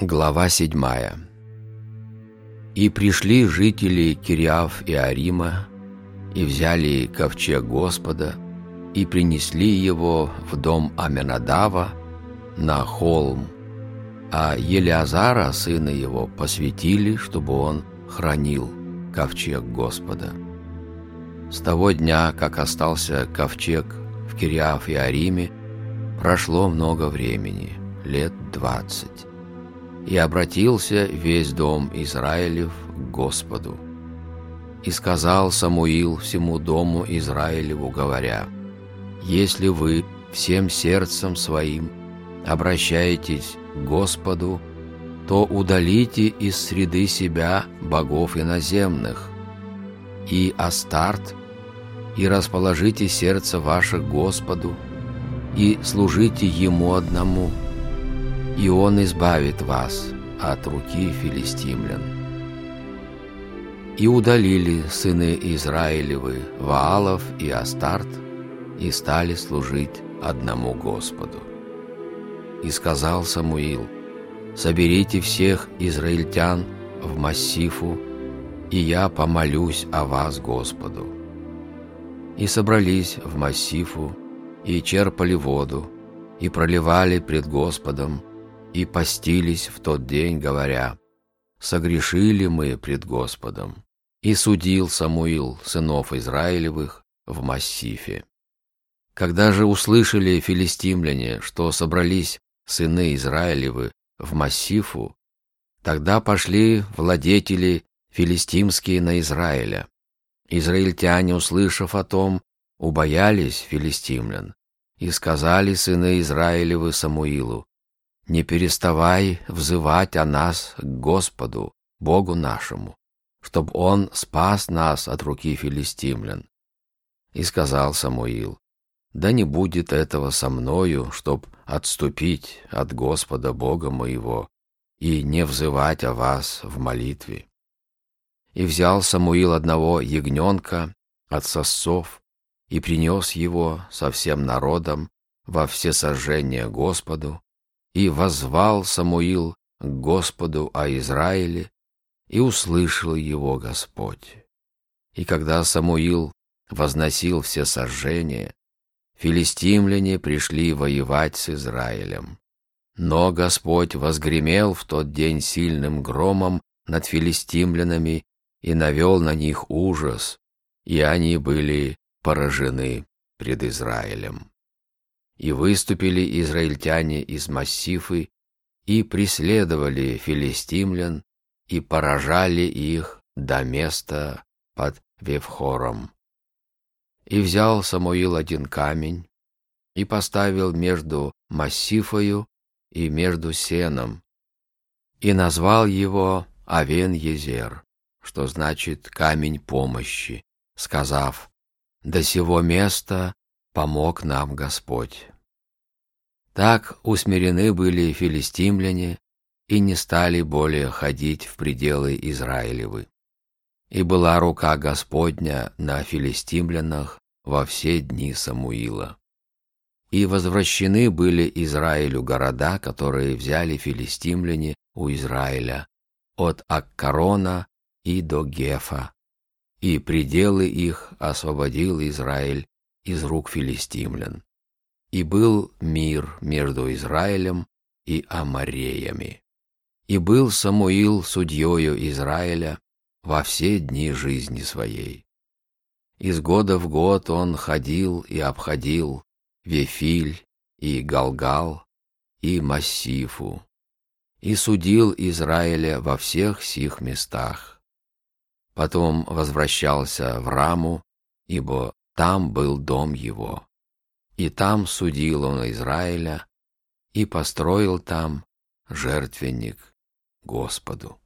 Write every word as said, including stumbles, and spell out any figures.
Глава седьмая. «И пришли жители Кириаф-Иарима, и взяли ковчег Господа, и принесли его в дом Аминадава на холм, а Елиазара, сына его, посвятили, чтобы он хранил ковчег Господа. С того дня, как остался ковчег в Кириаф-Иариме, прошло много времени, лет двадцать. И обратился весь дом Израилев к Господу. И сказал Самуил всему дому Израилеву, говоря: «Если вы всем сердцем своим обращаетесь к Господу, то удалите из среды себя богов иноземных и Астарт, и расположите сердце ваше к Господу, и служите Ему одному, и Он избавит вас от руки филистимлян». И удалили сыны Израилевы Ваалов и Астарт, и стали служить одному Господу. И сказал Самуил: «Соберите всех израильтян в Массифу, и я помолюсь о вас Господу». И собрались в Массифу, и черпали воду, и проливали пред Господом, и постились в тот день, говоря: «Согрешили мы пред Господом». И судил Самуил сынов Израилевых в Массифе. Когда же услышали филистимляне, что собрались сыны Израилевы в Массифу, тогда пошли владетели филистимские на Израиля. Израильтяне, услышав о том, убоялись филистимлян, и сказали сыны Израилевы Самуилу: «Не переставай взывать о нас к Господу, Богу нашему, чтоб Он спас нас от руки филистимлян». И сказал Самуил: «Да не будет этого со мною, чтоб отступить от Господа Бога моего и не взывать о вас в молитве». И взял Самуил одного ягненка от сосцов и принес его со всем народом во всесожжение Господу, и воззвал Самуил к Господу о Израиле, и услышал его Господь. И когда Самуил возносил всесожжение, филистимляне пришли воевать с Израилем. Но Господь возгремел в тот день сильным громом над филистимлянами и навел на них ужас, и они были поражены пред Израилем. И выступили израильтяне из Массифы, и преследовали филистимлян, и поражали их до места под Вевхором. И взял Самуил один камень, и поставил между Массифою и между Сеном, и назвал его Авен-Езер, что значит камень помощи, сказав: «До сего места помог нам Господь». Так усмирены были филистимляне, и не стали более ходить в пределы Израилевы. И была рука Господня на филистимлянах во все дни Самуила. И возвращены были Израилю города, которые взяли филистимляне у Израиля, от Аккарона и до Гефа, и пределы их освободил Израиль из рук филистимлян. И был мир между Израилем и амореями. И был Самуил судьею Израиля во все дни жизни своей. Из года в год он ходил и обходил Вефиль и Галгал и Массифу, и судил Израиля во всех сих местах. Потом возвращался в Раму, ибо там был дом его. И там судил он Израиля, и построил там жертвенник Господу.